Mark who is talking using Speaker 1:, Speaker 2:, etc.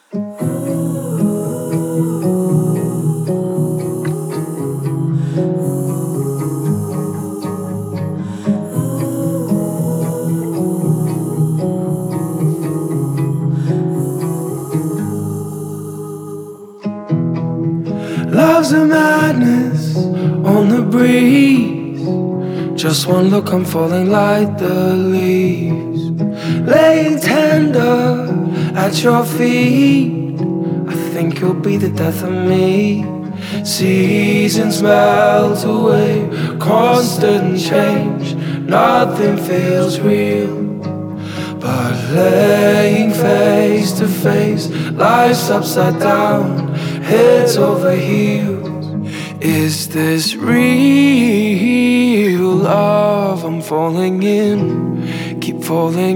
Speaker 1: Love's a madness on the breeze. Just one look, I'm falling like the leaves. Laying tender at your feet, I think you'll be the death of me. Seasons melt away, constant change, nothing feels real. But laying face to face, life's upside down, heads over heels. Is this real love? I'm falling in, keep falling